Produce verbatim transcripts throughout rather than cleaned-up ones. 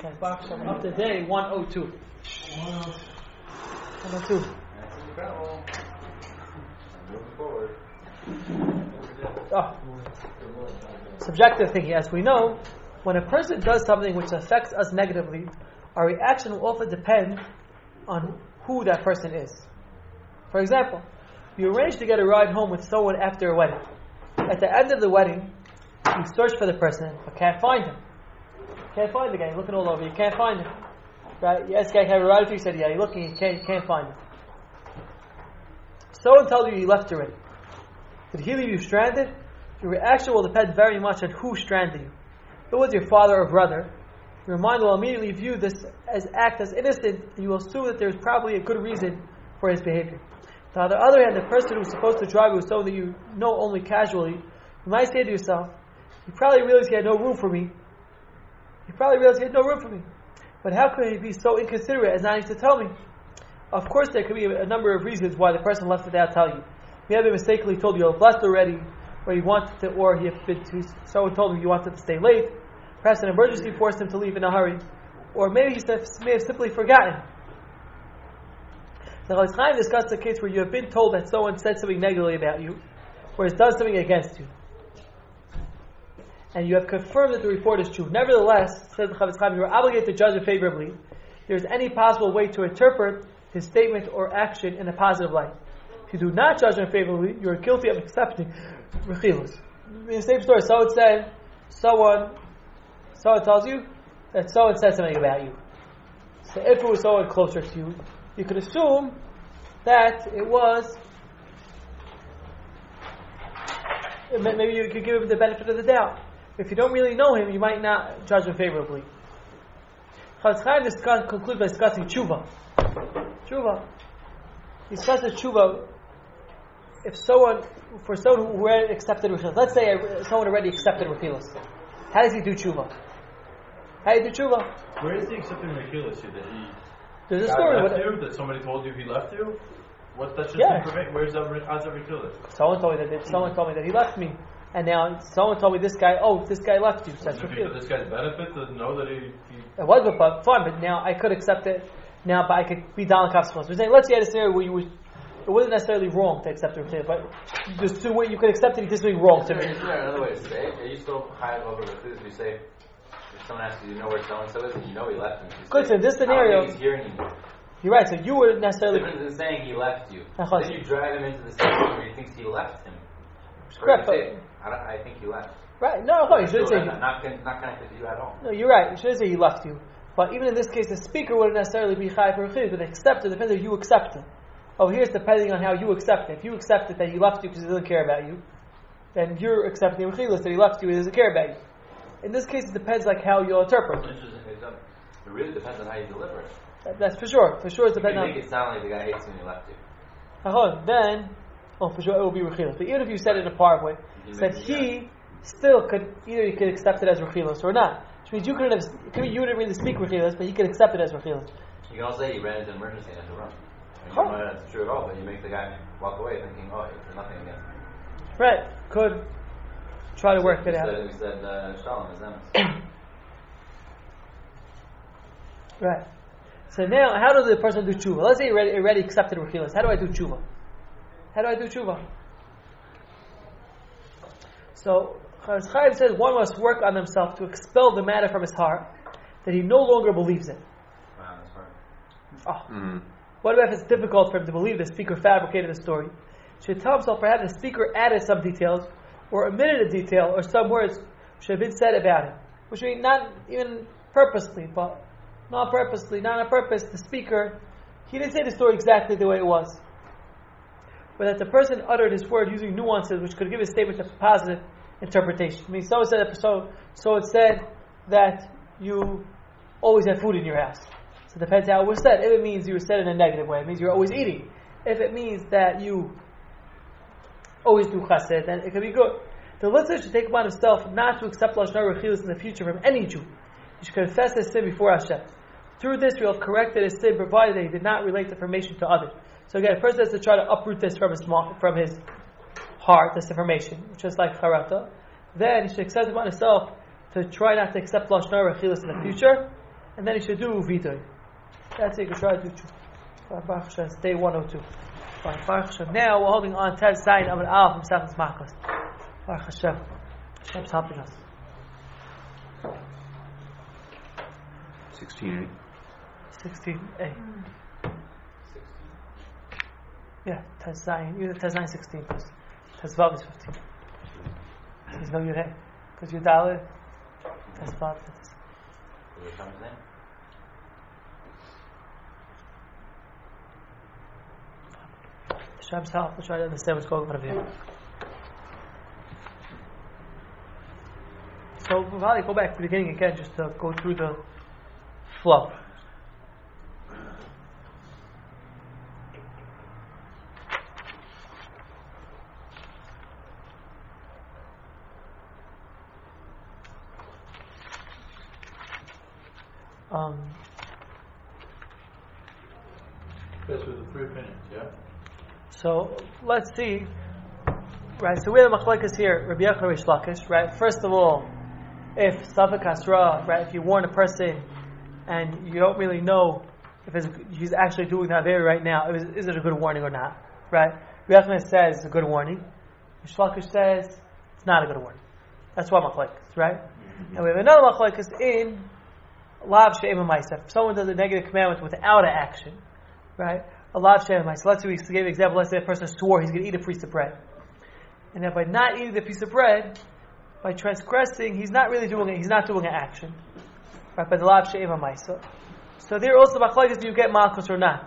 Okay, box up to day one oh two. one oh two. That's incredible. Moving forward. Oh. Subjective thinking. As we know, when a person does something which affects us negatively, our reaction will often depend on who that person is. For example, you arrange to get a ride home with someone after a wedding. At the end of the wedding, you search for the person, but can't find him. Can't find the guy. You're looking all over. You can't find him. Right? You ask the guy, "Can I have a ride with you?" He said, "Yeah." You're looking. You can't. You can't find him. Someone tells you he left already. Did he leave you stranded? Your reaction will depend very much on who stranded you. If it was your father or brother, your mind will immediately view this as act as innocent, and you will assume that there is probably a good reason for his behavior. On the other hand, the person who's supposed to drive you is someone that you know only casually. You might say to yourself, "He probably realized he had no room for me. He probably realized he had no room for me. But how could he be so inconsiderate as not to tell me?" Of course, there could be a number of reasons why the person left without telling you. He had been mistakenly told you have left already, or he wanted to, or he had been to, someone told him you wanted to stay late. Perhaps an emergency forced him to leave in a hurry, or maybe he may have simply forgotten. The Chofetz Chaim discussed a case where you have been told that someone said something negatively about you, or has done something against you, and you have confirmed that the report is true. Nevertheless, says the Chofetz Chaim, you are obligated to judge him favorably. If there is any possible way to interpret his statement or action in a positive light. If you do not judge him favorably, you are guilty of accepting rechilos. In the same story, someone said, someone, someone tells you that someone said something about you. So if it was someone closer to you, you could assume that it was, maybe you could give him the benefit of the doubt. If you don't really know him, you might not judge him favorably. Chofetz Chaim discuss, concludes by discussing tshuva. Tshuva. He discusses tshuva. If someone, for someone who already accepted rechilos, let's say someone already accepted rechilos, how does he do tshuva? How do you do tshuva? Where is he accepting rechilos? That he There's a God story. left What, you? That somebody told you he left you? What that should Yeah. information? Where's that? How's that rechilos? someone told me that. They, someone told me that he left me, and now someone told me this guy. Oh, this guy left you. So that's Doesn't it be for rechilos. this guy's benefit to know that he. he It was but fun, but now I could accept it. Now, but I could be down the cops. We're saying, let's say you had a scenario where you was, it wasn't necessarily wrong to accept it, but just to what you could accept it, he did something wrong Is to there, me. is there another way to say it? Are you still high over with this? You say, if someone asks you, you know where so and so is, and you know he left him. You Good, say, so in this I don't scenario, think he's here anymore. you're right. So you wouldn't necessarily. Different than saying he left you. Uh-huh. Then you drive him into the situation where he thinks he left him. Or Correct, you say, I, don't, I think he left. Right? No, no, you Still shouldn't say. not, not, con- not connected to you at all. No, you're right. You shouldn't say he left you. But even in this case, the speaker wouldn't necessarily be chai for rechilos, but accept it depends on you accept it. Oh, here's depending on how you accept it. If you accept it that he left you because he doesn't care about you, then you're accepting rechilos that he left you and he doesn't care about you. In this case, it depends like how you'll interpret. Interesting. It doesn't- it really depends on how you deliver it. That, that's for sure. For sure, it's You can depending on. make it sound like the guy hates you and he left you. Uh-huh. Then, oh, for sure, it will be rechilos. But even if you said it in a par way, You said make it, he still could either you could accept it as rechilos or not. Which means you couldn't have. It could be you didn't really speak rechilos, but he could accept it as rechilos. You can also say he ran into an emergency and had to run. And you Huh. don't know that's true at all, but you make the guy walk away thinking, oh, there's nothing against me. Right. Could try to work we it out. said, we said uh, Shalom is emes. Right. So now, how does the person do tshuva? Let's say he already, already accepted rechilos. How do I do tshuva? How do I do tshuva? So, Chofetz Chaim says one must work on himself to expel the matter from his heart that he no longer believes in. Wow, that's hard. Oh. Mm-hmm. What about if it's difficult for him to believe the speaker fabricated the story? He should tell himself perhaps the speaker added some details or omitted a detail or some words which have been said about him. Which means not even purposely, but not purposely, not on purpose. The speaker, he didn't say the story exactly the way it was. But that the person uttered his word using nuances which could give his statement a positive interpretation. I mean, someone said that, so, so it said that you always have food in your house. So it depends how it was said. If it means you were said in a negative way, it means you're always eating. If it means that you always do chesed, then it could be good. The listener should take upon himself not to accept lashon hara rechilos in the future from any Jew. He should confess his sin before Hashem. Through this, we have corrected his sin, provided that he did not relate the information to others. So again, a person has to try to uproot this from his from his heart, this information, just like charata. Then he should accept upon himself to try not to accept lashon hara rechilos in the future, and then you should do Vidoy. That's it, you can try to do Baruch Hashem, it's day one oh two. Baruch Hashem. Now we're holding on to sign of an Al from Sachas Makos. Baruch Hashem. Hashem's helping us. Sixteen. Sixteen A. Yeah, Tez Zayin. Either Tez Zayin sixteen. Tez Vav is fifteen. There's no Yud Hey. Because Yud Aleph, Tez Vav. What's Hashem's name? Hashem's help. We'll try to understand what's going on over here. So we'll probably go back to the beginning again just to go through the flow. Um, That's with the three opinions, yeah? so let's see. Right, so we have the machlekes here, Rabbi Yochanan Reish Lakish, right? First of all, if Safek Hasra, right, if you warn a person and you don't really know if it's, he's actually doing that very right now, is, is it a good warning or not, right? Rabbi Yochanan says it's a good warning. Reish Lakish says it's not a good warning. That's why machlekes, right? Mm-hmm. And we have another machlekes in Lav She'ema Ma'aseh. If someone does a negative commandment without an action, right? A Lav She'ema Ma'aseh. Let's say we gave an example. Let's say a person swore he's going to eat a piece of bread, and then by not eating the piece of bread, by transgressing, he's not really doing it. He's not doing an action, right? By the Lav She'ema Ma'aseh. So there also machlekes, do you get malchus or not?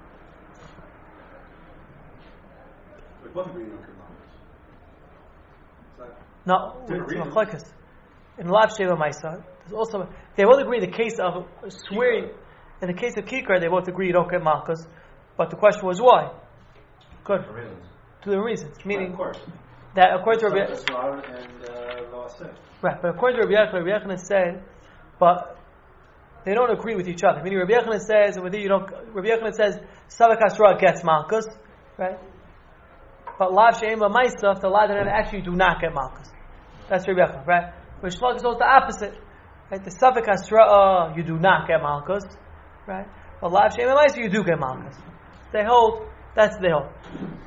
Like what degree you don't get malchus? No, Different it's reasons. machlekes. In Lav She'ema Ma'aseh, there's also they both agree in the case of swearing. In the case of kikar, they both agree you don't get malchus. But the question was why? Good. For reasons. To the reasons, meaning Of course. that according to Rabbi, Safek and uh, Lo Aseh. right, but according to Rabbi Yochanan, Rabbi Yochanan said, but they don't agree with each other. Meaning Rabbi Yochanan says, and with you, you don't. Rabbi Yochanan says Safek Hasra gets malchus, right? But Lav She'ema Ma'aseh, the law that actually do not get malchus. That's Rabbi Yochanan, right? But Shlokas is also the opposite, right? The Safek Hasra, uh, you do not get malchus, right? But Lav She'ema Ma'aseh, you do get malchus. They hold. That's they hold.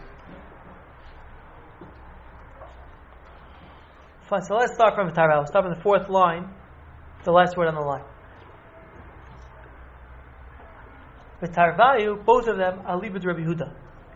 Fine. So let's start from Tarel. Let's start from the fourth line, the last word on the line. With Tarvayu, both of them are libud Rabbi Yehuda.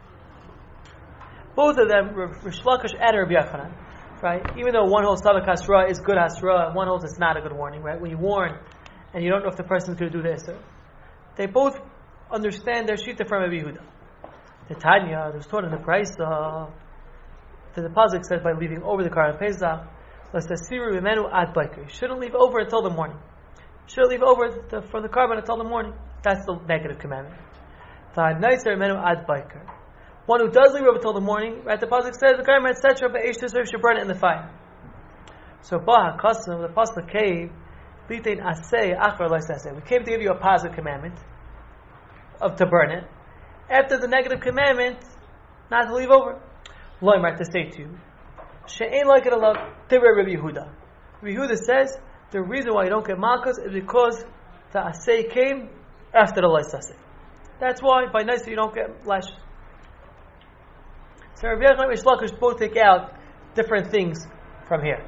Both of them, Reish Lakish and Rabbi Yochanan, right? Even though one holds Safek Hasra is good Hasra, and one holds it's not a good warning, right? When you warn and you don't know if the person's going to do this, they both understand their shita from Rabbi Yehuda. The Tanya, there's taught in the price of the pasuk says by leaving over the car on Pesach, l'sasiru imenu ad baiker. You shouldn't leave over until the morning. You shouldn't leave over the, for the carbon until the morning. That's the negative commandment. Nicer imenu ad baiker. One who does leave over until the morning, right? The pasuk says the garment et cetera, but eish tisrav should burn it in the fire. So bah hakasam, the pasuk came, litein aseh achar loisaseh. We came to give you a positive commandment of to burn it. After the negative commandment, not to leave over. Loim, right, to say to you, she'ain like it Allah, Tibur Rabbi Yehuda. Rabbi Yehuda says the reason why you don't get malchus is because the asay came after the loisaseh. That's why by nice you don't get lashes. So Rabbi Yochanan and Reish Lakish both take out different things from here.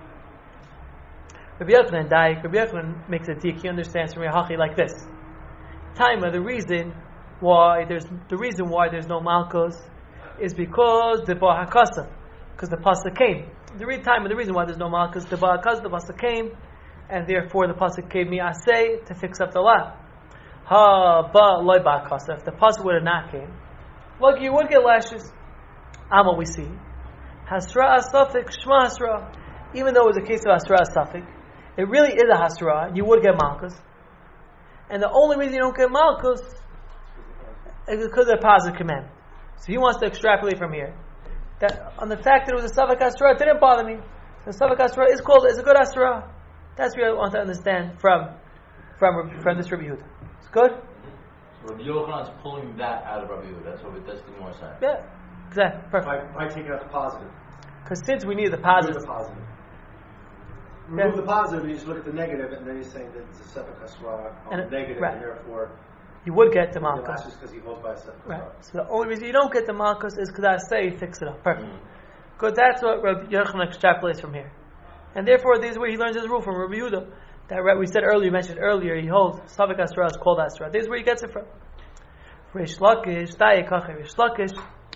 Rabbi Yochanan and Daik, Rabbi Yochanan makes a dik. He understands from Yahachi like this: Taima, the reason why there's the reason why there's no malchus is because the ba'akasa, because the pasuk came. The real time of the reason why there's no malchus, the ba'akasa, the pasuk came, and therefore the pasuk gave me asay to fix up the law. Ha ba loy ba'akasa. If the pasuk would have not came, look, you would get lashes. I'm what we see. Hasra asafik shma hasra. Even though it was a case of hasra asafik, it really is a hasra. You would get malchus, and the only reason you don't get malchus is because of the positive commandment. So he wants to extrapolate from here that on the fact that it was a Safek Hasra, it didn't bother me. The Safek Hasra is called is a good Hasra. That's what I want to understand from from from this Rabbi Yehuda. It's good. So Rabbi Yochanan is pulling that out of Rabbi Yehuda. That's what we, that's the more saying. Yeah, exactly. Perfect. By, by taking out the positive. Because since we need the Use positive, the positive. remove Yeah. the positive and you just look at the negative, and then he's saying that it's a Sefek Hasra on And the it- negative, right. and therefore You would get the the Malkus. last is because he holds by a Sefek Right. Hasra. So the only reason you don't get the Malkus is because I say fix it up. Perfect. Mm. Good. That's what Rabbi Yochanan extrapolates from here, and therefore this is where he learns his rule from Rabbi Yehuda. That right, we said earlier, mentioned earlier, he holds Savik Asra is called Asra. This is where he gets it from. Rish Lakish, Dayakache, Rish Lakish.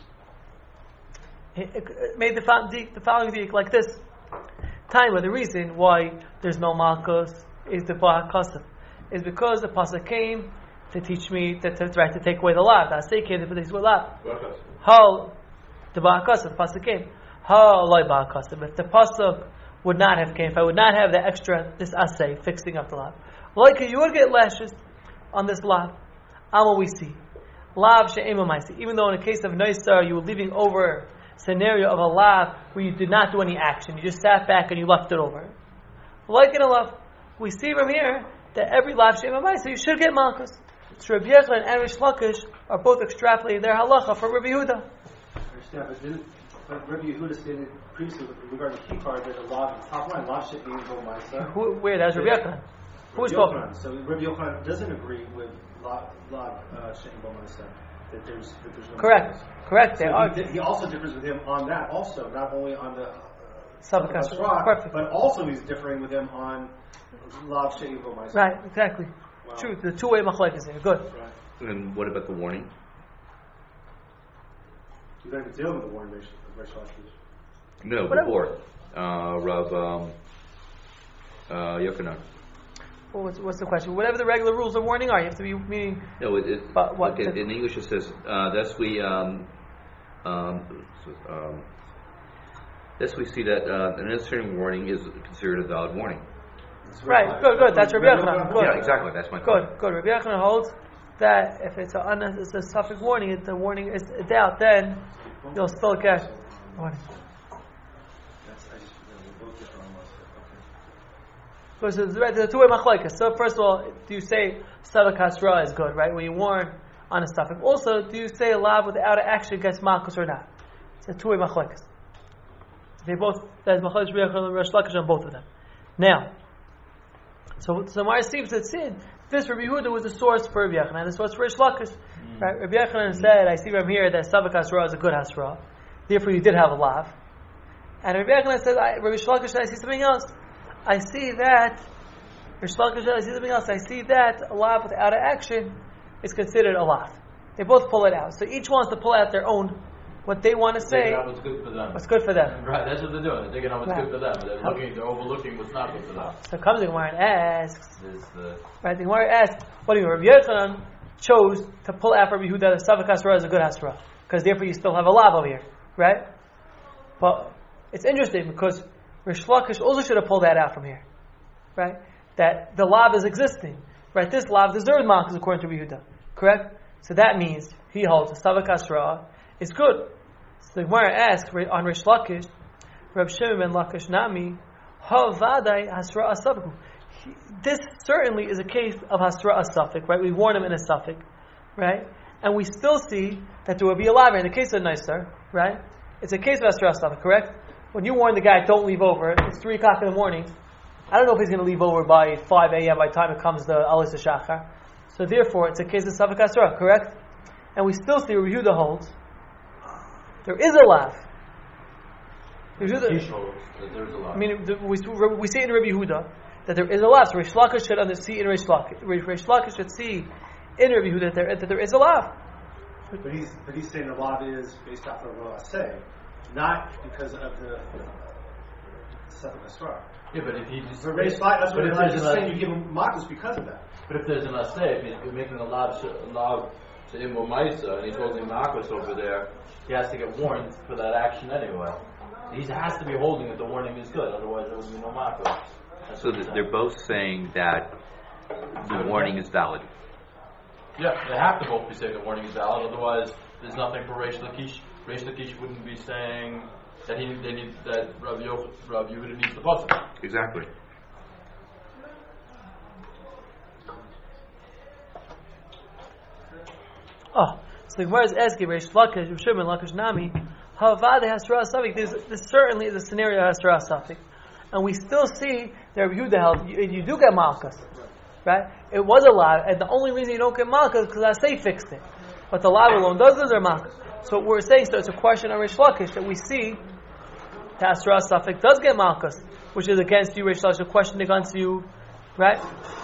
He made the, fo- the following week like this. Time where the reason why there's no Malkus is the Ba'akasav is because the Pasuk came to teach me that to try to take away the lav. The Asay came to take away the lav. How the Ba'akasav, the Pasuk came. How like Ba'akasav. If the Pasuk would not have came, if I would not have the extra, this Asay, fixing up the lav. Like you would get lashes on this lav. And what we see. Lav she'ema ma'asi. Even though in the case of Noisar, you were leaving over scenario of a lav where you did not do any action. You just sat back and you left it over. Like in a lav, we see from here that every lav she'ema ma'asi, you should get malchus. So Rabbi Yochanan and Rish Lakish are both extrapolating their halacha from Rabbi Yehuda. I understand, but didn't but Rabbi Yehuda stated previously regarding the key card that the law, the top line, law should be Bo Maisa. Who, where? That's Rabbi Yochanan. Who is Rabbi spoken? Yochanan. So Rabbi Yochanan doesn't agree with law, law uh, Shein Bo Maisa, that there's that there's no Correct. Maisa. Correct. They So are. he, he also differs with him on that also, not only on the uh, Savik Savik Asra. Asra, Perfect. but also he's differing with him on law Shein Bo Maisa. Right. Exactly. Wow. True. The two-way machlekes here. Good. Right. And what about the warning? You don't even deal with the warning Rish Rish Lakish. No, Whatever. before. Uh, Rav um, uh, Yochanan. Well, what's, what's the question? Whatever the regular rules of warning are, you have to be meaning. No, it, it, But what okay, the- in English it says, uh, thus we, um, um, um, thus we see that uh, an unnecessary warning is considered a valid warning. Right. Good. Good. That's Rabbi Yochanan. Good. Yeah, exactly. That's my Good. point. Good. Rabbi Yochanan holds that if it's a unnecessary suffix warning, if the warning is a doubt, then you'll still get warning. That's, I just, we're both different on most of it. Okay. Because there's, right, there's a two-way machlekes. So first of all, do you say Savik Hasra is good, right? When you warn on a suffix. Also, do you say a lav without an action gets malchus or not? It's a two-way machlekes. They both, there's machlekes Rabbi Yochanan and Rish Lakish on both of them. Now, so so Mar seems to sin. This Rabbi Yehuda was the source for Rabbi Yochanan, the source for Rish Lakish. Mm. Right? Rabbi Yochanan mm. said, I see from here that Savik Hasra is a good Hasra. Therefore, you did have a lav. And Rabbi Yochanan said, I, Rabbi Lakish said, I see something else. I see that, Rish Lakish said, I see something else. I see that a lav without an action is considered a lav. They both pull it out. So each wants to pull out their own, what they want to say, Taking out what's good for them. what's good for them. Right, that's what they're doing. They're taking out what's Right. good for them. They're looking, they're overlooking what's not good for them. So comes the Gemara and asks, There's the right, the Gemara asks, what do you mean? Rabbi Yochanan chose to pull out for Rabbi Yehuda that Savik Hasra is a good Hasra, because therefore you still have a lav over here, right? But it's interesting because Rish Lakish also should have pulled that out from here, right? That the lav is existing, right? This lav deserves malchus according to Rabbi Yehuda, correct? So that means he holds the Savik Hasra is good. So the Gemara asks on Rish Lakish, Reb Shimon ben Lakish Nami, Ha vadai Hasra Asafik. This certainly is a case of Hasra Asafik, right? We warn him in a suffix, right? And we still see that there will be a lav in the case of Neisar, right? It's a case of Hasra Asafik, correct? When you warn the guy, don't leave over, it's three o'clock in the morning. I don't know if he's going to leave over by five a.m. by the time it comes to Alis Shachar. So therefore, it's a case of Savik Hasra, correct? And we still see Rabbi Yehuda holds there is a lav. There's a, He shows that there's a lot. I mean, the, we, we see in Rabbi Yehuda that there is a lav. So Rish Lakish should under, see in Rish Lakish. Rish Lakish should see in Rabbi Yehuda that there, that there is a lav. But he's but he's saying the law is based off of what I say, not because of the Sefek Asra. Yeah, but if he just But raised by, that's but what if I'm there's just an- saying. You give him marks because of that. But if there's an asay, if you're making a lav, a lav to Imbo Maisa, and he's holding Marcus over there, he has to get warned for that action anyway. He has to be holding that the warning is good, otherwise there would be no Marcus. That's So what th- he's they're saying. both saying that the warning is valid. Yeah, they have to both be saying the warning is valid, otherwise there's nothing for Reish Lakish. Reish Lakish wouldn't be saying that he they need that Rav Yo Rav Yehuda needs the pasuk. Exactly. Oh, so the Gemara is asking Rish Lakish, Reb Shimon Lakish Nami, Havade Hasra Asafik. There's this certainly is a scenario of Hasra Asafik, and we still see that Rabbi Yehuda held you, you do get malchus, right? It was a lot, and the only reason you don't get malchus is because Asay fixed it. But the law alone does this or malchus. So what we're saying, so it's a question on Rish Lakish that we see that Asra Safik does get malchus, which is against you, Rish Lakish, a question against you, right?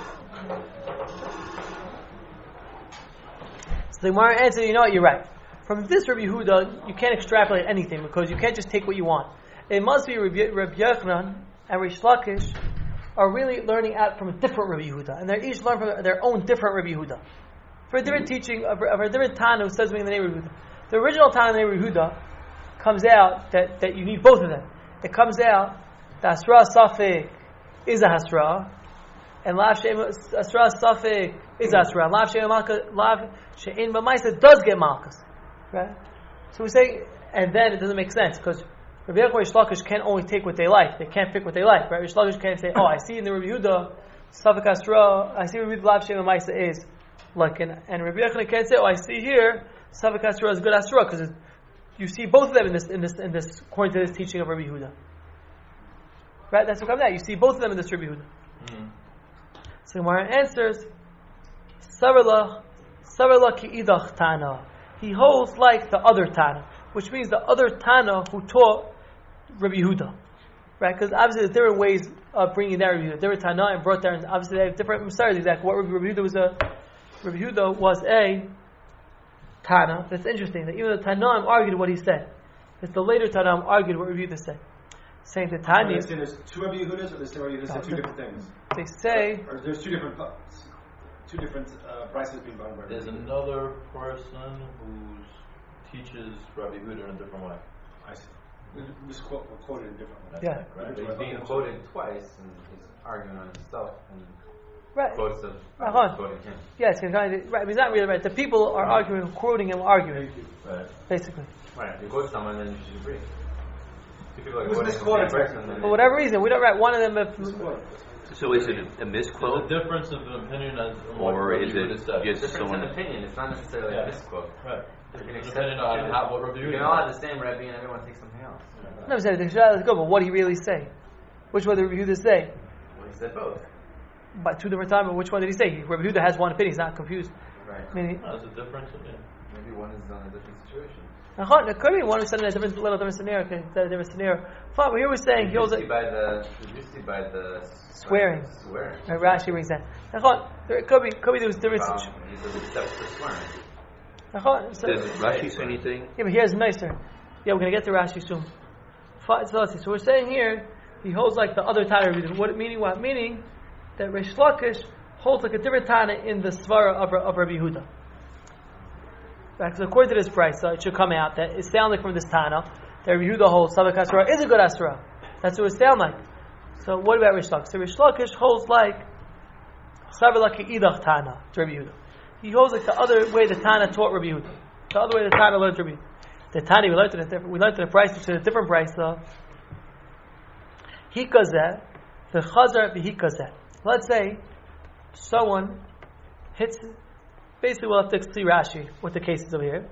So the Gemara answered, you know what, you're right. From this Rabbi Yehuda, you can't extrapolate anything because you can't just take what you want. It must be Rabbi, Rabbi Yochanan and Rish Lakish are really learning out from a different Rabbi Yehuda, and they each learn from their own different Rabbi Yehuda. For a different teaching of, of a different Tana who says something in the name of Rabbi Yehuda. The original Tana in the name of Rabbi Yehuda comes out that, that you need both of them. It comes out that Asra Safik is a Hasra, and Lav She'en Asra Safik is Asra. Lav She'en Lav She'en B'maisa does get Malchus. Right? So we say, and then it doesn't make sense because Rabbi Yochanan and Rish Lakish can't only take what they like; they can't pick what they like. Right? Rish Lakish can't say, "Oh, I see in the Rabbi Yehuda Safek Asra, I see Rabbi Yehuda Lav She'en B'maisa is like," and, and Rabbi Yochanan can't say, "Oh, I see here Safek Asra is good Asra," because you see both of them in this in this in this according to this teaching of Rabbi Yehuda. Right? That's what comes out. You see both of them in this Rabbi Yehuda. Mm-hmm. So Gemara answers, "Sarala, Sarala ki idach Tana." He holds like the other Tana, which means the other Tana who taught Rabbi Yehuda, right? Because obviously there's different ways of bringing that Rabbi Yehuda. Different Tana and brought there, and obviously they have different Masaras. Exactly what Rabbi Yehuda was a Rabbi Yehuda was a Tana. That's interesting. That even the Tanaim argued what he said. It's the later Tanaim argued what Rabbi Yehuda said, saying the Tanya. Are they saying there's two Rabbi Yehudas, or there's Rabbi Yehudas say two different things? They say, or, or there's two different two different uh, prices being bought by Rabbi There's Yehuda. another person who teaches Rabbi Yehuda in a different way. I see. This quote quoted in different ways. Yeah. Right? But he's being quoted twice, and he's arguing on himself, and right. quotes of Uh-huh. quoting him. Yes, he's kind of, right. He's not really right. The people are arguing, quoting him, arguing, Right. basically. Right. If you quote someone, then you should agree. Two people are It was quoting the misquoted, same person. then For whatever reason, we don't write one of them. If, Misquoted. So is it a There's misquote, a difference of opinion as what or Rabbi is Yehuda it said. just Difference someone? in opinion. It's not necessarily Yeah. a misquote. Right. You can It's accept depending on how, what Rabbi You Yehuda can all have said. the same Rebbe, and everyone takes something else. no, I'm saying the Shah is good, but what did he really say? Which one did Rabbi Yehuda say? Well, he said both. By two different times, but which one did he say? Rabbi Yehuda has one opinion. He's not confused. Right. I mean, No, there's a difference. Yeah. Maybe one is on a different situation. he, it could be one who said in a different, little different scenario. Okay, said a different scenario. Fine, but here we're saying he holds Usually it. by the usually by the Swearing. Swearing. Right, Rashi brings that. Nachon, there could be, could be there was different. Um, situ- he says except for swearing. Nachon, so- Does Rashi say anything? Yeah, but here's nicer. Yeah, we're going to get to Rashi soon. Fi- So, let's see. So we're saying here, he holds like the other Tana Rabbi Yehuda. What meaning? What meaning? That Rish Lakish holds like a different Tana in the Svara of, of Rabbi Yehuda. Right, because according to this price, so it should come out that it sounds like from this Tana that Rabbi Yehuda holds Savak Asra is a good Asra. That's what it sounds like. So what about Rish Lakish? So Rish Lakish holds like Savak Idach Tana to Rabbi Yehuda. He holds like the other way the Tana taught Rabbi Yehuda. The other way the Tana learned Rabbi Yehuda. The Tani we learned in a different we learned in a price which is a different price. So Hikazeh, the Chazar V'Hikazeh. Let's say someone hits. Basically, we'll have to see Rashi what the case is over here.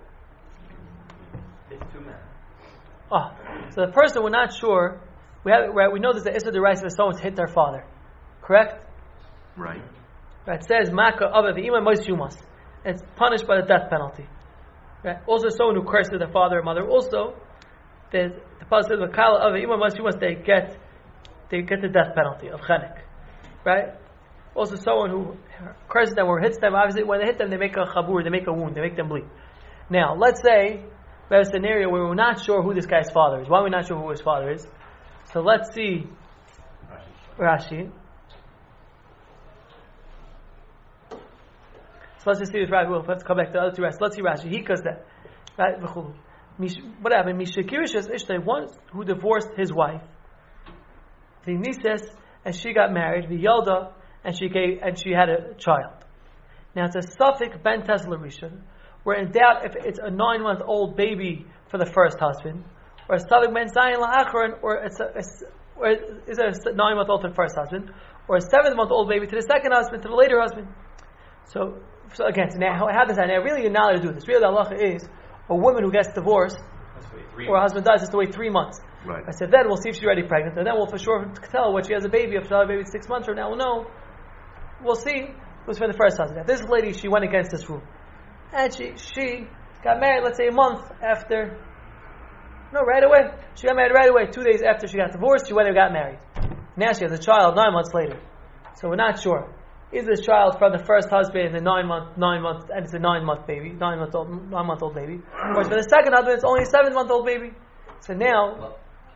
It's two men. Oh, so the person we're not sure. We have right. We know there's the Issa D'Oraisa if someone's hit their father, correct? Right. Right. It says Maka Ava V'Ima Mois Yumas. It's punished by the death penalty. Right. Also, someone who curses their father or mother. Also, the the pasuk says Vakala Ava V'Ima Mois Yumas. They get they get the death penalty of chenek. Right. Also, someone who curses them or hits them. Obviously, when they hit them, they make a chabur. They make a wound. They make them bleed. Now, let's say we have a scenario where we're not sure who this guy's father is. Why are we not sure who his father is? So let's see Rashi. So let's just see this Rashi. Well, let's come back to the other two Rashi. Let's see Rashi. He does that. Right? What happened? Mishakirishas Ishtay, one who divorced his wife. The Nises, and she got married. The Yelda, and she gave, and she had a child. Now it's a suffix ben Tesla Rishon. We're in doubt if it's a nine-month-old baby for the first husband, or a suffix ben Zayin la'achron, or it's a, a or is it a nine-month-old to the first husband, or a seven-month-old baby to the second husband, to the later husband. So, so again, so now how, how does that? Now, really, you're not allowed to do this. Really, the halacha is a woman who gets divorced, or a husband dies, has to wait three months. Right. I said, then we'll see if she's already pregnant, and then we'll for sure tell when she has a baby. If she has a baby six months from now, we'll know. We'll see. It was for the first husband. This lady, she went against this rule. And she she got married, let's say a month after. No, right away. She got married right away. Two days after she got divorced, she went and got married. Now she has a child nine months later. So we're not sure. Is this child from the first husband the nine month, nine month, and it's a nine month baby, nine month old, nine month old baby, or it's for the second husband, it's only a seven month old baby. So now,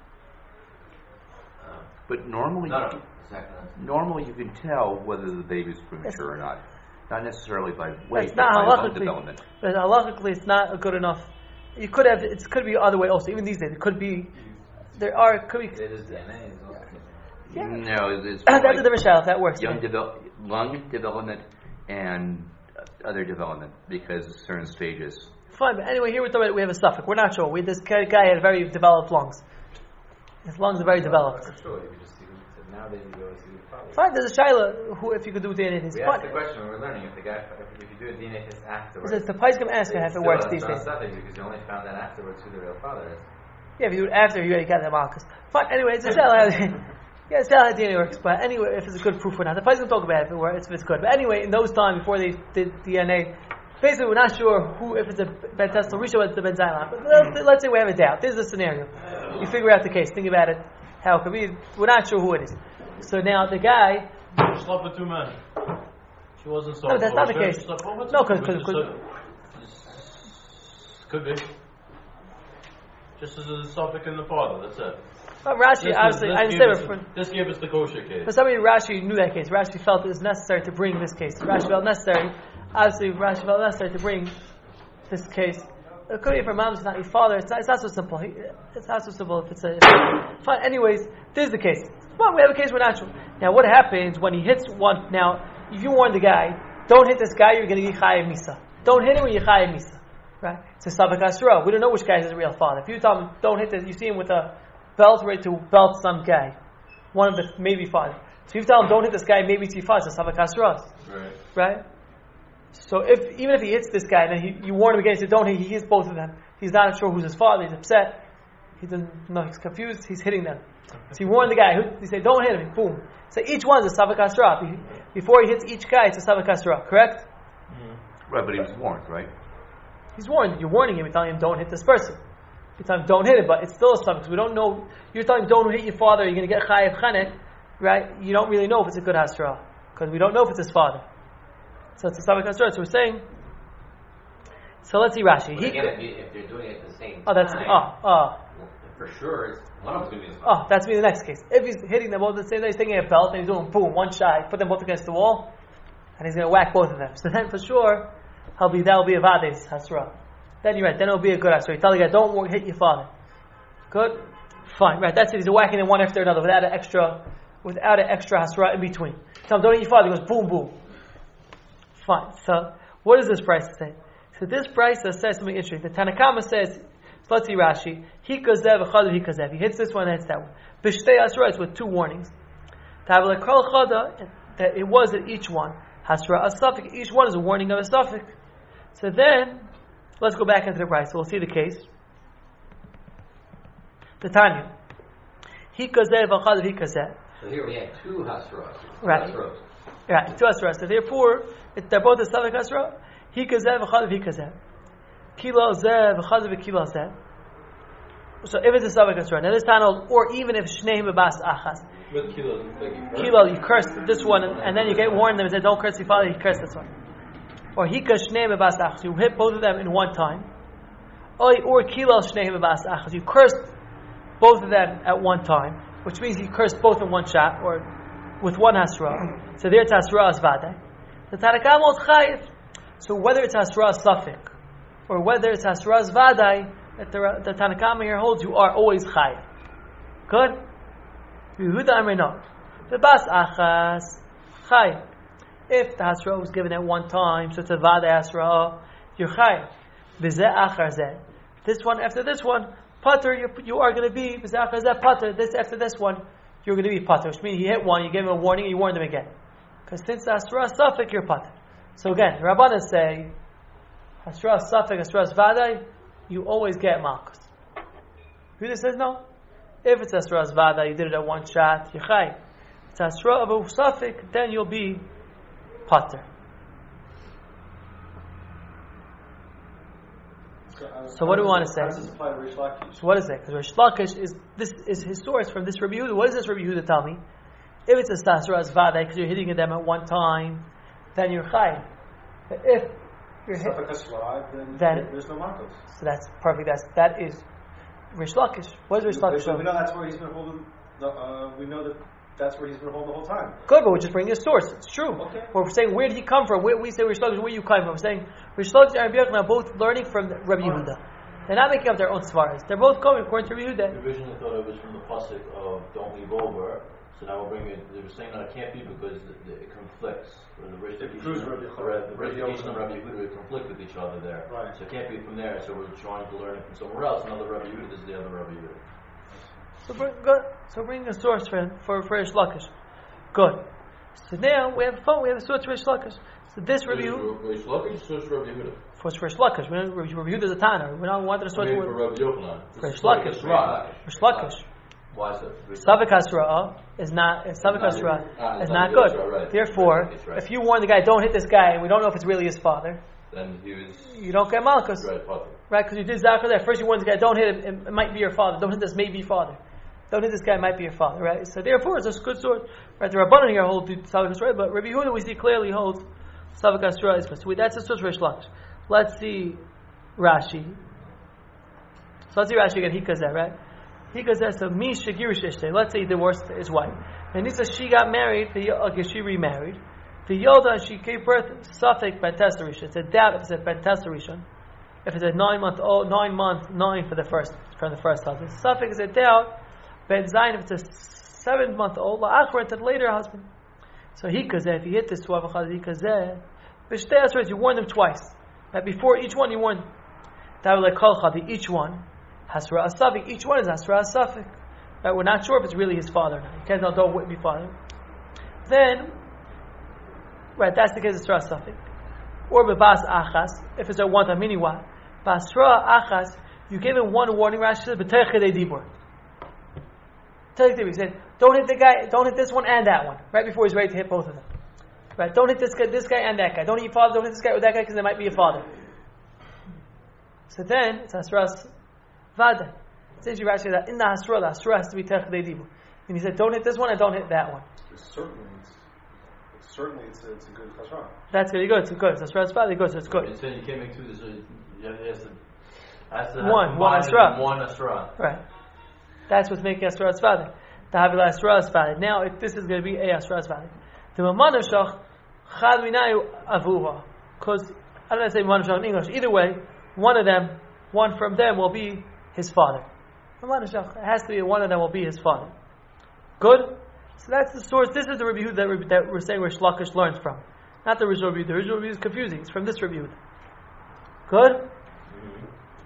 But normally, No, no. Second. normally you can tell whether the baby's premature or not. Not necessarily by weight, it's but not by lung halakhically. development. But halakhically, it's not a good enough. You could have. It could be the other way also. Even these days, it could be. There are it could be. It is D N A. is also- Yeah. No, it's, it's That's like a different shayla if that works. young yeah. develop, lung development and other development because of certain stages. Fine, but anyway, here we're talking about we have a suffix. We're not sure. We, this guy had very developed lungs. His lungs are very developed. For sure, you could just see. So nowadays you go see the father. Fine, there's a shayla who, if you could do D N A, it's We fine. asked the question when we were learning if the guy, if, if you do a D N A test afterwards. It's the Pais going to ask if it works these days. Because you only found that afterwards who the real father is. Yeah, if you do it after, you already got the malchus. Fine, anyway, it's a shayla. Yeah, it's how D N A works, but anyway, if it's a good proof or not. The Pais going to talk about it if, it works, if it's good. But anyway, in those times, before they did D N A, basically we're not sure who, if it's a Ben Tesla, we show it's the Ben Zaylan. But let's, let's say we have a doubt. This is the scenario. You figure out the case, think about it, how it could be. We're not sure who it is. So now the guy. She slept with two men. She wasn't so. No, that's not the kosher. case. She slept with No, two 'cause- men. 'cause- Just, uh, Could be. Just as a suffix in the father. That's it. But Rashi, This, obviously, this I gave understand. us, For, the- this gave us the kosher case. for somebody, Rashi knew that case. Rashi felt it was necessary to bring this case. Rashi felt necessary. Obviously, Rashi felt necessary to bring this case. It could be for mom, it's not your father. It's not, it's not so simple. He- It's not so simple if it's a. If, fine. Anyways, this is the case. Well, we have a case we're natural. Now, what happens when he hits one? Now, if you warn the guy, don't hit this guy, you're going to get chayav misa. Don't hit him, or you're chayav misa. Right? It's a sabak asra. We don't know which guy is his real father. If you tell him, don't hit this, you see him with a belt ready to belt some guy, one of the maybe father. So if you tell him, don't hit this guy, maybe it's your father. It's a sabak asra. Right. Right? So if even if he hits this guy, then he, you warn him again. He said, "Don't hit." He hits both of them. He's not sure who's his father. He's upset. He doesn't know. He's confused. He's hitting them. So he warned the guy. He said, "Don't hit him." Boom. So each one's a savak asra. Before he hits each guy, it's a savak asra. Correct? Right, but he was warned, right? He's warned. You're warning him. You're telling him, "Don't hit this person." You're telling him, "Don't hit him," but it's still a savak because we don't know. You're telling him, "Don't hit your father." You're going to get chayav chanek, right? You don't really know if it's a good asra because we don't know if it's his father. So it's a savak asra. So we're saying. So let's see Rashi. But He, again, if, you, if they're doing it at the same oh, that's time, oh oh. for sure, it's, one of them's going to be his Oh, that's me the next case. If he's hitting them both at the same time, he's taking a belt and he's doing boom, one shot, put them both against the wall, and he's going to whack both of them. So then for sure, he'll be, that'll be a vades hasra. Then you're right, then it'll be a good hasra. You tell the guy, don't hit your father. Good? Fine, right, that's it. He's whacking them one after another without an extra, without an extra hasra in between. Tell him, don't hit your father. He goes, boom, boom. Fine. So, what does this price say? So this price says something interesting. The Tanakama says, so let's see Rashi. He kazev, chadav, he kazev. He hits this one, hits that one. B'shtei asra, with two warnings. Tav lekol chada, that it was at each one. Hasra a suffix. Each one is a warning of a suffix. So then, let's go back into the price. So we'll see the case. The Tanya. He kazev, chadav, he kazev. So here we have two hasras. Right. Hasros. Right, two asra. So therefore, it, they're both a suffix asra. He kazev, chadav, he kazev. Kilo zeh, v'chadav, kilo zeh. So if it's a suffix asra, now this time, or even if shneim b'bas achas. With kilo, like you curse. Kilo, you curse this one, and, and then you get warned them and say, don't curse your father, you curse this one. Or hika shneim b'bas achas. You hit both of them in one time. Or, or kilo shneim b'bas achas. You cursed both of them at one time, which means you cursed both in one shot, or with one hasra. So there it's hasra asvadeh. The Tanakam old chayiv. So whether it's hasra suffix, or whether it's hasra asvadeh, that the, the Tanakama here holds, you are always chayiv. Good? Yehuda Amri no. The bas achas chayiv. If the hasra was given at one time, so it's a vada hasra, you're chayiv. V'zeh achar zeh. This one after this one, pater, you, you are going to be, v'zeh achar zeh, pater. This after this one, you're going to be pater. Which means he hit one, you gave him a warning, and you warned him again. Because since the hasra is suffix, you're pater. So again, the Rabbanan say, hasra suffix, hasra vada, you always get malchus. Who says no? If it's Asra Zvada, you did it at one shot, you're Chai. If it's Asra of a Safik, then you'll be Pater. So what do we want to say? How does this apply to Rish Lakish? So what is that? Because Rish Lakish is this is his source from this Rabbi Yehuda. What does this Rabbi Yehuda tell me? If it's a Asra Zvada, because you're hitting them at one time, then you're Chai. But if you're hit, then, then there's no Malkus. So that's perfect. That's that is Rish Lakish. What is Rish Lakish? But we know that's where he's been holding. The, uh, we know that that's where he's been holding the whole time. Good, but we're just bringing a source. It's true. Okay. We're saying where did he come from? Where we say Rish Lakish, where you come from? We're saying Rish Lakish and Rabbi Yochanan are both learning from Rabbi Yehuda. They're not making up their own svaras. They're both coming according to Rabbi Yehuda. We originally thought it was from the pasuk of "Don't leave over." So now we're bringing. They were saying that it can't be because it, it conflicts. Or the Rish It proves Lakish Rabbi and Yochanan. the Rish Lakish and Rabbi Yehuda would conflict with each other there. Right. So it can't be from there. So we're trying to learn it from somewhere else. Another Rabbi Yehuda is the other Rabbi Yehuda. So bring, good. So bring a source for for, for Rish Lakish. Good. So now we have a phone. We have a source for Rish Lakish. So this review Rish Lakish or Rabbi Yehuda? for Rish Lakish. We don't Rabbi Yehuda is a Tana. We don't want the source I mean, for for Rabbi Yochanan. Rish Lakish. Rish Lakish. Why is that? Savik Hasra is not Savik Hasra Ah, is it's not not good. Yosra, right. Therefore, Right, right. if you warn the guy, don't hit this guy, and we don't know if it's really his father, Then he was you don't get Malchus, right, Potter. right? Because you did Zakar there. First, you warn the guy, don't hit him. It might be your father. Don't hit this. May be your father. Don't hit this guy. It might be your father, right? So therefore, it's a good source, right? The Rabbanan here hold Savik Hasra, but Rabbi Yehuda we see clearly holds Savik Hasra is good. So that's a source for Rish Lakish. Let's see Rashi. So let's see Rashi again. He goes there, right? He goes there. So mi shagirish ishte. Let's say he divorced his wife, and he says she got married. The okay, she remarried. The Yoda she gave birth. Safek Bentesarishon. It's a doubt if it's a Bentesarishon. If it's a nine month old, nine month, nine for the first from the first husband. Safek is a doubt. Ben Zayin if it's a seven month old. La'achron to the later husband. So he goes there. If you hit this twelve he goes there. B'shtei asros you warn them twice. That before each one you warn. That would like kol chadi each one. Hasra Asafik, each one is Hasra Asafik. Right? We're not sure if it's really his father or not. You can't know, don't wouldn't be father. Then, right, that's the case of Hasra Asafik. Or Bebas Achas, if it's a one time mini what? Basra Achas, you gave him one warning, Rashi says, B'teichedei dibur. He said, don't hit the guy, don't hit this one and that one, right before he's ready to hit both of them. Right, don't hit this guy, this guy and that guy. Don't hit your father, don't hit this guy or that guy because they might be your father. So then, it's Hasra Vada. It says you Rashi that in the Hasra, the Hasra has to be Techdei Dibu. And he said, don't hit this one and don't hit that one. Certainly, it's, it's certainly it's a, it's a good Chazran. That's really good. It's good. It's Hasra Vada, good. So it's good. You said you can't make two. So you has to, has to One, have one combined Hasra. into One Hasra. Right. That's what's making Hasra Vada. The Havila Hasra Vada. Now, if this is going to be a Hasra Vada. The Mamanav Shach Chad Minayu Avuha. Because I don't know how to say Mamanav Shach in English. Either way, one of them, one from them will be his father. It has to be one of them will be his father. Good? So that's the source. This is the review that, we're, that we're saying where Shlakish learns from. Not the original review. The original review is confusing. It's from this review. Good? Mm-hmm.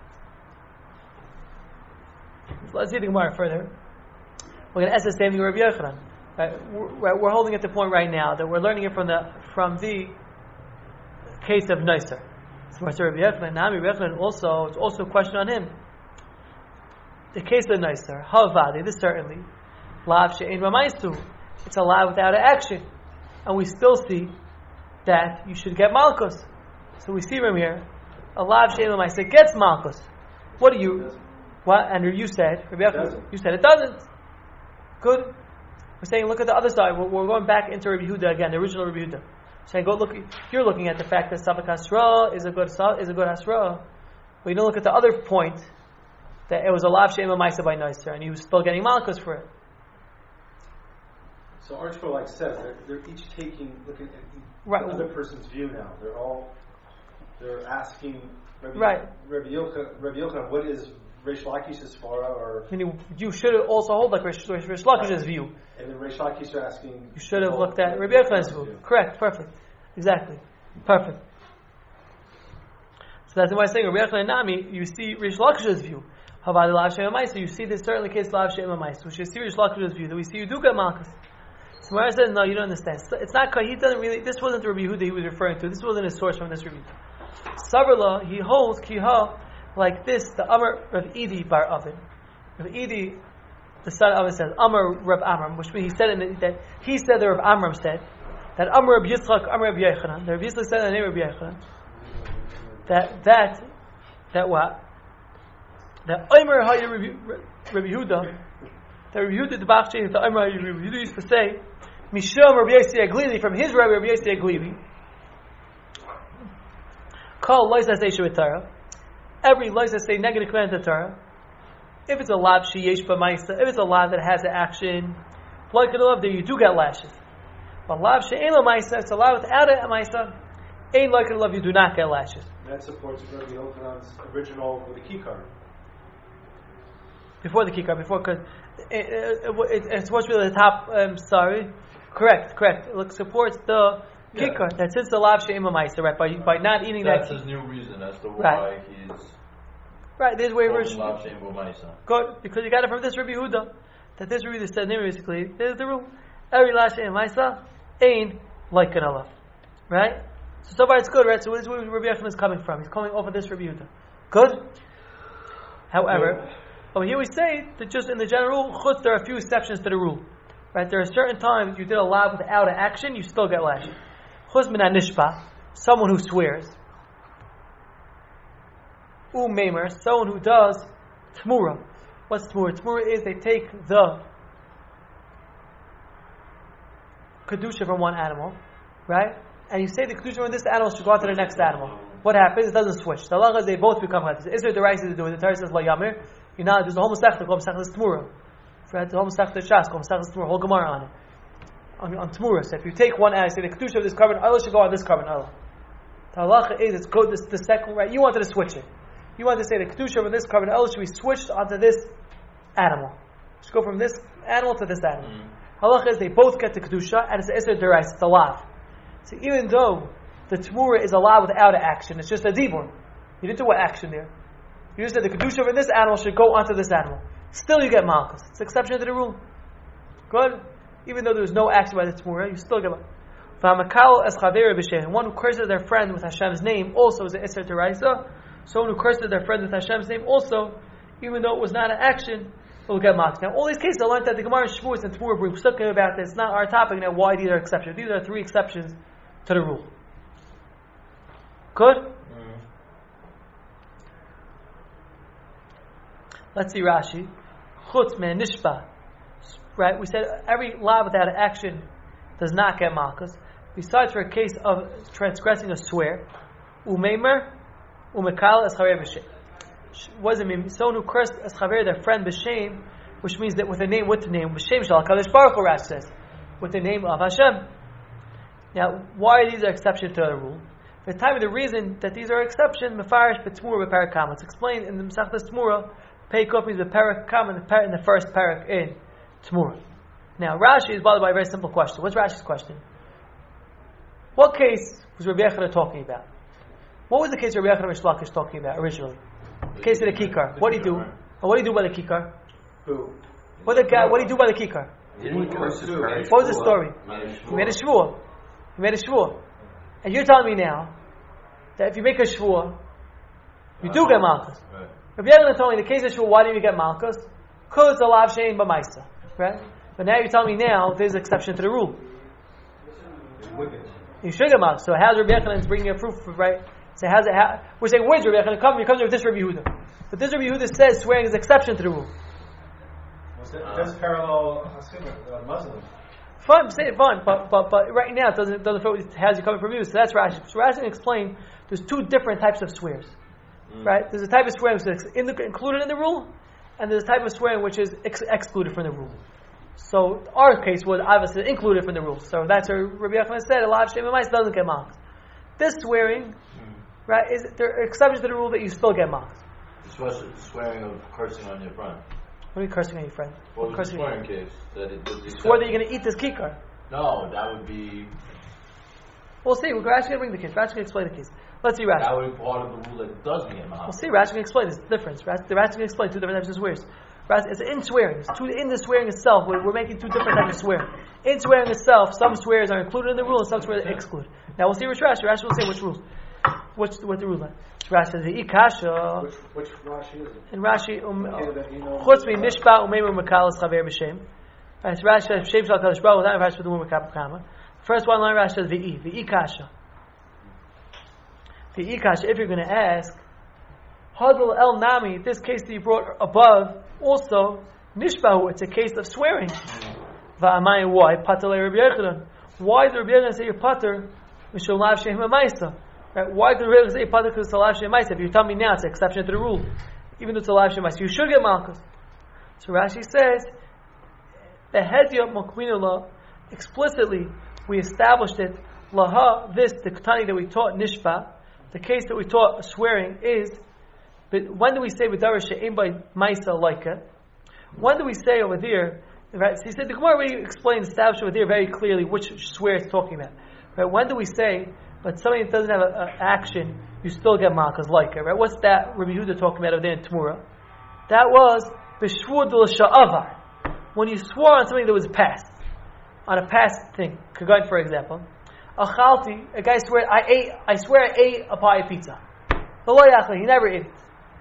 So let's see the Gemara further. We're going to ask the same thing with Rabbi Yochanan. Right? We're, we're holding at the point right now that we're learning it from the from the case of Neisser. So Rabbi Yochanan, Nami Rabbi Yochanan also, it's also a question on him. The case of Neisser, Havadi, this certainly, Lav She'en Ramaisu, it's a law without an action. And we still see that you should get Malchus. So we see from here, a Lav She'en Ramaisu gets Malchus. What do you, what, and you said, Rabbi Yochanan, you said it doesn't. Good. We're saying, look at the other side. We're, we're going back into Rabbi Yehuda again, the original Rabbi Yehuda. So I go look. You're looking at the fact that Savik Hasra is a good is a good Hasra. But you don't look at the other point that it was a lav she'ema ma'isa by Neisser, and he was still getting malchus for it. So Archibald like says they're, they're each taking looking at right. the other person's view now. They're all they're asking Rabbi, right. Rabbi Yochanan, Rabbi Yochanan, what is Reish Lakish's svara, or meaning you should also hold like Reish Lakish's view. And then Reish Lakish are asking. You should have looked at Rabbi Yochanan's view. Correct. Perfect. Exactly. Perfect. So that's why I'm saying Rabbi Yochanan Nami. You see Reish Lakish's view. How about the Lav She'ema Ma'isa? You see this certainly case Lav She'ema Ma'isa. We should see Reish Lakish's view. That we see you do get malchus. So where I said no, you don't understand. It's not. He doesn't really. This wasn't the Rabbi Yehuda he was referring to. This wasn't his source from this Rabbi. Savarla he holds kiha like this. The Amar of Idi bar Avin. Rav Idi the son of it says, Amar Reb Amram, which means he said in the, that he said that Reb Amram said that Amar Reb Yitzchak, Amar Reb Yechanan, that Reb Yitzchak said in the name of Reb Yechanan, that that that what that Omer Hayir Reb Yehuda, that Reb Yehuda the Bachshay, the Omer Hayir Reb Yehuda used to say, Misham Reb Yossi Aglili, from his Reb Reb Yossi Aglili, call Loisa Say Shavitara. Every Loisa Say negative command to Torah. If it's a lav sheyesh b'maisa, if it's a lav that has an action, like a lav, there you do get lashes. But lav she'en l'maisa, it's a lav without a maisa, ain't like a lav, you do not get lashes. That supports Rabbi Yochanan's original with the key card. Before the kikar, before because it, it, it, it's supposed to be the top. Um, sorry, correct, correct. It supports the Yeah. kikar that since the lav she'en l'maisa, right? By by not eating That's that. his new reason as to why Right. he's Right, there's waivers. lav she'en bo ma'isa. Good, because you got it from this Rabbi Yehuda. That this Rabbi Yehuda said, basically, there's the rule. Every lash and maisa ain't like an alav. Right? So, so far it's good, right? So, this is where Rabbi Yehuda is coming from. He's coming over this Rabbi Yehuda. Good? However, over here we say that just in the general rule, chutz, there are a few exceptions to the rule. Right? There are certain times you did a lav without an action, you still get lashes. Chutz min nishpa, someone who swears. Umemer, someone who does tmura. What's tmura? Tmura is they take the kedusha from one animal, right? And you say the kedusha from this animal should go on to the next animal. What happens? It doesn't switch. The halacha is they both become chayes. Is there the right to do it? The Torah says la yamir. You know, there's a whole masechta called masechta tmura. Right? The whole masechta shas called masechta tmura. Whole gemara on it. On, on tmura, so if you take one animal, say the kedusha of this carbon oil should go on this carbon oil. The halacha is it's go this the second right. You wanted to switch it. You want to say the kedusha from this carbon oil should be switched onto this animal. Should go from this animal to this animal. Mm. Halacha is they both get the kedusha, and it's the iser derais, it's the lav. So even though the tmura is a lav without an action, it's just a dibur. You didn't do an action there. You just said the kedusha from this animal should go onto this animal. Still, you get malchus. It's an exception to the rule. Good. Even though there was no action by the tmura, you still get malchus. One who curses their friend with Hashem's name also is an iser deraisa. Someone who curses their friend with Hashem's name also, even though it was not an action, will get mocked. Now, all these cases I learned that the Gemara in Shavuos and Tmur bring psukim about this. It's not our topic now. Why these are exceptions? These are three exceptions to the rule. Good. Mm. Let's see Rashi. Chutz me nishba. Right. We said every law without an action does not get malchus. Besides for a case of transgressing a swear, umeimer. Umekal es chaver b'shem. What does it mean? Someone who cursed as chaver, their friend b'shem, which means that with the name, with the name b'shem shal kadosh baruch hu, Rashi says, with the name of Hashem. Now, why are these exceptions to the rule? For the time of the reason that these are exceptions, mefarish b'tmura b'parakam. It's explained in the Masechtas Tmura. Peikop means b'parakam in the in the first parak in Tmura. Now, Rashi is bothered by a very simple question. What's Rashi's question? What case was Rabbi Yechanan talking about? What was the case Rabbi Yechanan Rish Lakish talking about originally? The case of the kikar. What do you do? Or what do you do by the kikar? Who? What, the guy, what do you do by the kikar? Didn't he curse his parents? What was the story? He made a shvuah. He made a shvuah. And you're telling me now that if you make a shvuah, you do get malchus. Rabbi Yechanan told me the case of shvuah, why do you get malchus? Because the lav shein b'maisa. Right? But now you're telling me now there's an exception to the rule. You should get malchus. So how's Rabbi Yechanan bringing a proof, right? So how's it? How, we're saying where's Rabbi Yechanan come? He comes with this Rabbi Yehuda, but this Rabbi Yehuda says swearing is an exception to the rule. Well, that's parallel Hasidic, uh, Muslim. Fine, say it fine, but but but right now it doesn't doesn't fit. How's it coming from you? So that's Rashi. So Rashi can explain. There's two different types of swears, mm. right? There's a type of swearing which is in the, included in the rule, and there's a type of swearing which is ex- excluded from the rule. So our case was obviously included from the rule. So that's what Rabbi Yechanan said. A lot of shem and doesn't get marked. This swearing. Right? Is there are exceptions to the rule that you still get mocked? Especially swearing of cursing on your friend. What are you cursing on your friend? Well, the cursing swearing case that it does. Swore that you're going to eat this kikar. No, that would be. We'll see. We're actually going to bring the case. Rashi can explain the case. Let's see Rashi. That would be part of the rule that doesn't get mocked. We'll see. Rashi can explain this difference. Rashi, the Rashi can explain two different types of swears. Rashi, it's in swearing. It's two, in the swearing itself. We're, we're making two different types of swearing. In swearing itself, some swears are included in the rule and some swears are excluded. Now we'll see which Rashi. Rashi will say which rules. what's what the rule? So Rashi says the ikasha. Which, which Rashi is it? In Rashi, um, Okay, that he knows- chutz mi nishba umeimer mekalas chaver b'shem. Right, so Rashi says shem shal kadosh baruch hu. That Rashi with the word mekapakama. First one line Rashi says the the ikasha. The ikasha. If you're going to ask, hadal el nami. This case that you brought above also nishbahu. It's a case of swearing. Va'amai why patalei Rabbi Yochanan. Why did Rabbi Yochanan say you're pater? Mishul lav shehem ma'isa. Right? Why did Rabbi Yochanan say you're pater because it's a lav shehem ma'isa? If you tell me now, it's an exception to the rule. Even though it's a lav shehem ma'isa, you should get malchus. So Rashi says the hedya mokminula explicitly we established it. Laha, this the ketani that we taught nishba, the case that we taught swearing is. But when do we say v'darash she'im by ma'isa like it? When do we say over there? Right, so he said the Gemara already explained, established over there very clearly which swear it's talking about. Right, when do we say, but somebody that doesn't have an action, you still get malchus like it? Right, what's that Rabbi Yehuda talking about over there in Tamura? That was b'shvur d'l sha'avar, when you swore on something that was past, on a past thing. Kagayt, for example, achalti, a guy swear, I ate, I swear I ate a pie of pizza. V'lo yachli, he never ate it.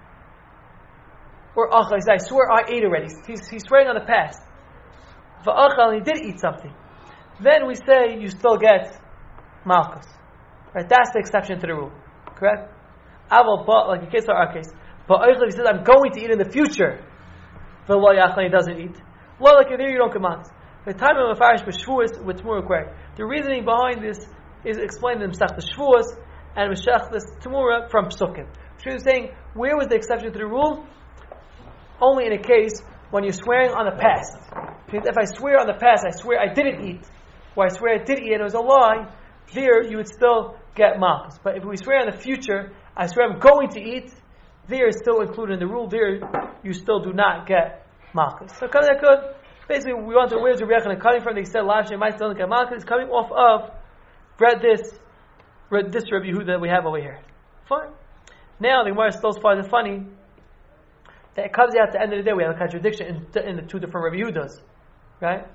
Or achal, he said, I swear I ate already. He's, he's swearing on the past. V'achal, he did eat something. Then we say you still get malchus. Right? That's the exception to the rule. Correct? Aval, but like in case of our case, but he says I'm going to eat in the future. V'lo yachal, he doesn't eat. Lo like there you don't get malchus. The time of Mefarish b'shvuas with Tamura correct. The reasoning behind this is explained in Masechta Shvuas and Masechta Tamura from Psukim. She was saying where was the exception to the rule? Only in a case when you're swearing on the past. Because if I swear on the past, I swear I didn't eat, or I swear I did eat and it was a lie, there you would still get malchus. But if we swear in the future, I swear I'm going to eat, there is still included in the rule, there you still do not get malchus. So basically we want to where's Rabbi Yochanan coming from? They said Lav Shem might still get malchus. It's coming off of read this read this Rabbi Yehuda that we have over here. Fine. Now the Gemara still finds it funny that it comes out at the end of the day we have a contradiction in, in the two different Rabbi Yehudas. Right?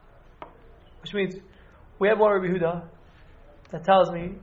Which means we have one Rabbi Yehuda that tells me,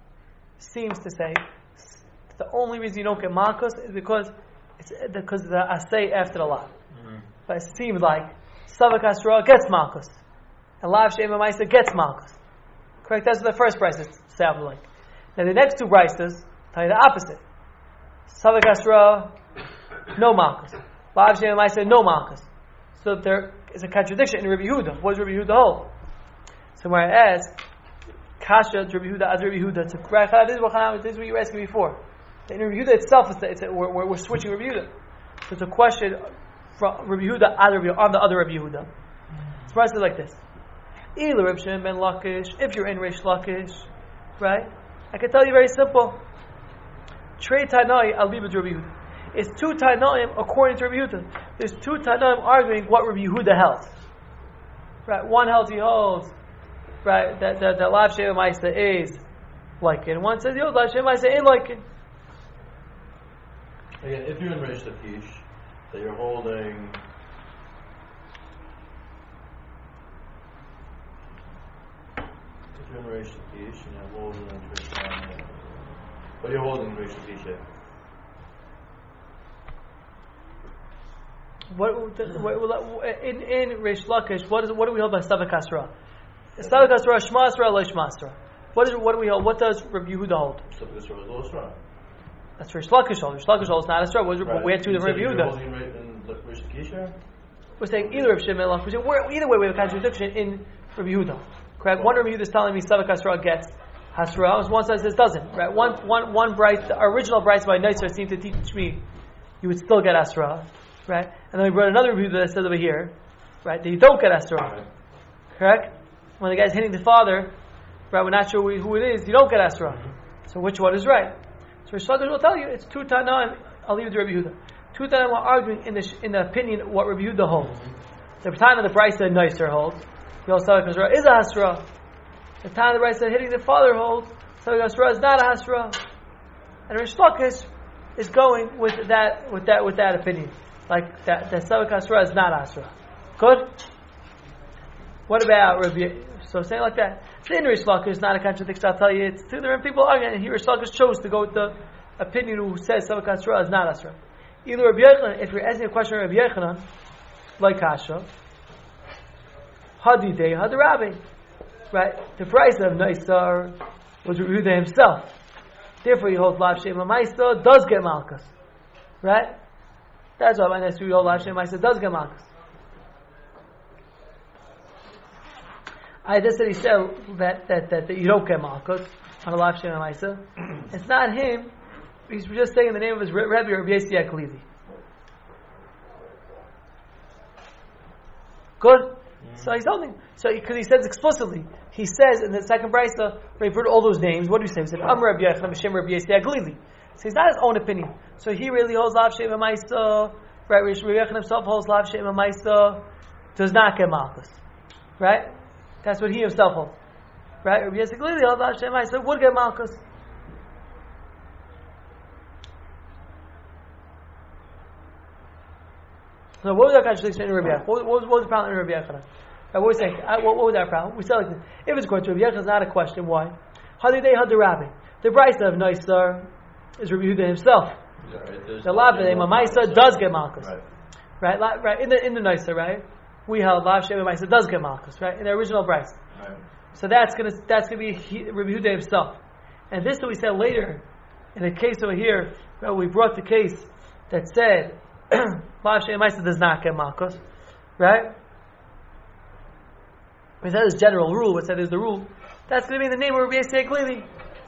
seems to say, the only reason you don't get malchus is because it's because the asay after the lav. Mm-hmm. But it seems like Savak Asra gets malchus, and Lav She'em Ma'isa gets malchus. Correct? That's what the first prices sound like. Now the next two prices tell you the opposite. Savak Asra, no malchus. Lav She'em Ma'isa, no malchus. So there is a contradiction in Rabbi Yehuda. What does Rabbi Yehuda hold? So when I ask, Kasha, Rabbi Yehuda, as Rabbi Yehuda, to correct, this is what, this is what you were asking before. In Rabbi Yehuda itself, it's a, it's a, we're, we're switching Rabbi Yehuda. So it's a question from Rabbi Yehuda on the other Rabbi Yehuda. So I says like this: Either Rabbi Shimon ben Lakish, if you're in Reish Lakish, right? I can tell you very simple. Trei Tanai alibud Rabbi Yehuda. It's two Tanaim according to Rabbi Yehuda. There's two Tanaim arguing what Rabbi Yehuda held. Right? One held he holds, right, that that, that Lav She'em Ma'isa is like it. And one says, yo, Lav She'em Ma'isa ain't like it. Again, if you're in Reish Lakish, that you're holding if you're in Reish Lakish and you're holding in Trish, what are you holding in Reish Lakish here? What, what in in Reish Lakish? What is what do we hold by Savak Asra? Savak Asra, Shma Asra, Lo Shma Asra. What is what do we hold? What does Rabbi Yehuda hold? Savak Asra is Lo Asra. That's Reish Lakish hold. Reish Lakish hold is not Asra. Right. We had two different Rabbi Yehudas. We're saying either Rabbi Shimon Lakish. Either way, we have a contradiction in Rabbi Yehuda. Correct. One Rabbi Yehuda is telling me Savak Asra gets Hasra. One says this doesn't. Right. One one one bright. The original brights by Neitzer seemed to teach me you would still get Asra. Right? And then we brought another review that says over here, right, that you don't get Asra. Right. Correct? When the guy's hitting the father, right, we're not sure who it is, you don't get Asra. Mm-hmm. So which one is right? So Rish Lakish will tell you, it's two Tanaim, I'll leave it to Rabbi Yehuda. Two Tanaim are arguing in the, in the opinion what Rabbi Yehuda holds. Mm-hmm. The time of the Brisa Neitzer holds, the old Savak Asra is a Hasra. The time of the Brisa hitting the father holds, Savak Asra is not a Hasra. And Rish Lakish is going with that, with that, with that opinion. Like that, that Savak Asra is not Asra. Good? What about Rabbi? So saying like that, the in Rish Lakish is not a contradiction. I'll tell you, it's two different people arguing. And here Rish Lakish chose to go with the opinion who says Savak Asra is not Asra. Either Rabbi Yochanan, if you're asking a question of Rabbi Yochanan, like Kasha, Hadi Day, Hadi Rabbi, right? The price of Naisar was Rabbi Yehuda himself. Therefore, he holds Lav Shema Maisa does get Malchus, right? That's why my next we hold Lav Shema Maisa does get Malchus. I just said he said that, that, that, that you don't get Malchus on a Lav Shema Maisa. It's not him. He's just saying the name of his Rebbe, Rabbi Yossi Aklivi. Good? Mm-hmm. So he's holding. So because he says explicitly, he says in the second brisa, where he put all those names, what do you say? He said, Am Rabbi Yechon, B'Shem Rabbi Yossi Aklivi. So he's not his own opinion. So he really holds Lav Shema Maisa, right? Rabbi Yechon himself holds Lav Shema Maisa, does not get Malchus. Right? That's what he himself holds. Right? Rabbi Yossi Aklivi holds Lav Shema Maisa, would get Malchus. So what was that contradiction in Rabbi Yechon? What, what, what was the problem in Rabbi Yechon? Right, what was saying? Uh, what, what was that problem? We said like this. If it's according to Rabbi Yechon, it's not a question. Why? Hadidei Hadirabbi. The brisa of Naisar is Rabbi Yehuda himself. Yeah, right. The Lav Shema Maisa does get Malchus. Right. Right. Right. In the in the Naisar, right? We held Lav Shema Maisa does get Malchus. Right. In the original brisa. Right. So that's gonna that's gonna be he, Rabbi Yehuda himself. And this that we said later, in the case over here, right, we brought the case that said Lav Shema Maisa does not get Malchus, right? We said this general rule, but said there's the rule. That's going to be the name of Rabbi Yossi Aklivi.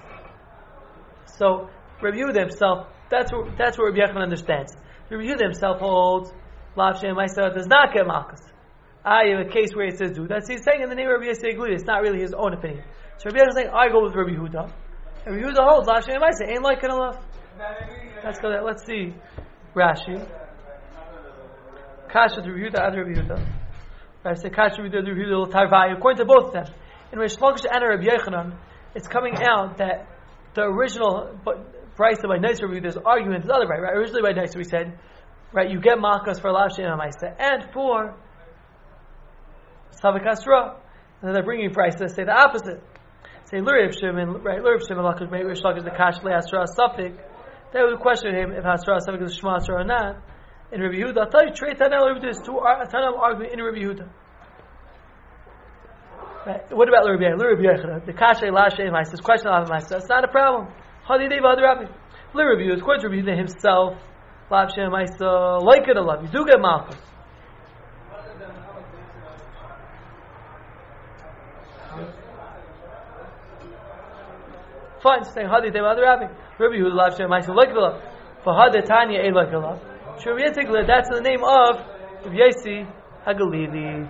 So Rabbi Yehuda himself, that's what that's what Rabbi Yechon understands. Rabbi Yehuda himself holds Lav Shema Maisa does not get Malchus. I have a case where it says do. That's he's saying in the name of Rabbi Yossi Aklivi. It's not really his own opinion. So Rabbi Yechon is saying I go with Rabbi Yehuda. And Rabbi Yehuda holds Lav Shema Maisa ain't like it enough. Let's go there. Let's see Rashi. Kasha to Rabbi Yehuda, other Rabbi Yehuda. I say Kasha Rabbi Yehuda, Rabbi Yehuda Tarvai. According to both of them, in Rish Lakish and Rabbi Yochanan, it's coming out that the original price by Naisar Rabbi Yehuda's argument is the other way, right? Originally by Naisar we said, right, you get Malchus for Lav Shema Maisa and for Savak Asra. And then they're bringing price to say the opposite. Say Lurav Shimon, right? Lurav Shimon Lakish, maybe Rish Lakish the Kash Le Asra Safik. They would question him if Asra Safik is Shema Asra or not. In Rabbi Yehuda, I'll tell you, Trey Tanel, there's two Tanel argument in Rabbi Yehuda. Right. What about Rabbi Yehuda? Rabbi Yehuda, the Kashay Lashay Maisa, question of Maisa, that's not a problem. Hadi Dei V'Hadi Rabbi. Rabbi Yehuda, according to Rabbi Yehuda himself, Lav Shem Maisa, like it a love, you do get Malchus. Fine, saying Hadi Dei V'Hadi Rabbi. Rabbi Yehuda, Lav Shem Maisa, like it a love. For Hadi Tanya, A like a love. That's the name of Rabbi Yossi Hagalili.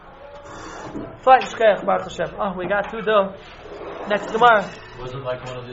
Fine, Shkayach Baruch Hashem. Oh, we got to do next tomorrow. Wasn't like one of these.